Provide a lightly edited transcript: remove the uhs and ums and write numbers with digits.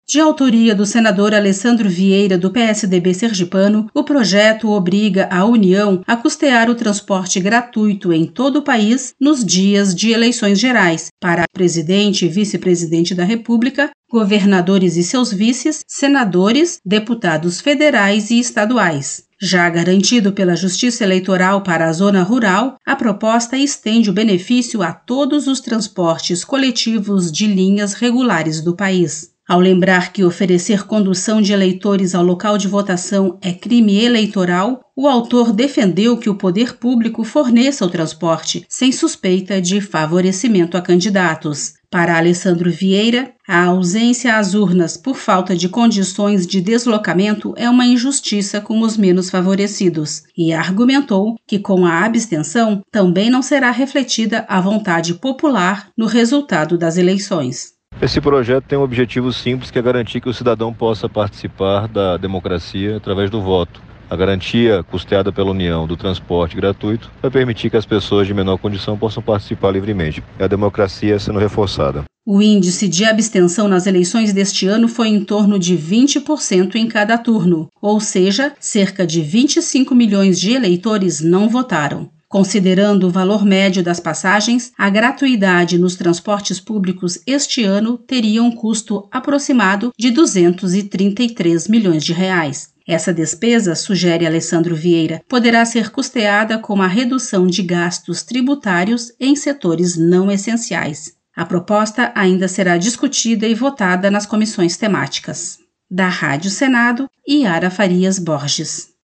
De autoria do senador Alessandro Vieira, do PSDB sergipano, o projeto obriga a União a custear o transporte gratuito em todo o país nos dias de eleições gerais para presidente e vice-presidente da República, governadores e seus vices, senadores, deputados federais e estaduais. Já garantido pela Justiça Eleitoral para a zona rural, a proposta estende o benefício a todos os transportes coletivos de linhas regulares do país. Ao lembrar que oferecer condução de eleitores ao local de votação é crime eleitoral, o autor defendeu que o poder público forneça o transporte, sem suspeita de favorecimento a candidatos. Para Alessandro Vieira, a ausência às urnas por falta de condições de deslocamento é uma injustiça com os menos favorecidos, e argumentou que com a abstenção também não será refletida a vontade popular no resultado das eleições. Esse projeto tem um objetivo simples, que é garantir que o cidadão possa participar da democracia através do voto. A garantia custeada pela União do transporte gratuito vai permitir que as pessoas de menor condição possam participar livremente. É a democracia sendo reforçada. O índice de abstenção nas eleições deste ano foi em torno de 20% em cada turno, ou seja, cerca de 25 milhões de eleitores não votaram. Considerando o valor médio das passagens, a gratuidade nos transportes públicos este ano teria um custo aproximado de 233 milhões de reais. Essa despesa, sugere Alessandro Vieira, poderá ser custeada com a redução de gastos tributários em setores não essenciais. A proposta ainda será discutida e votada nas comissões temáticas. Da Rádio Senado, Yara Farias Borges.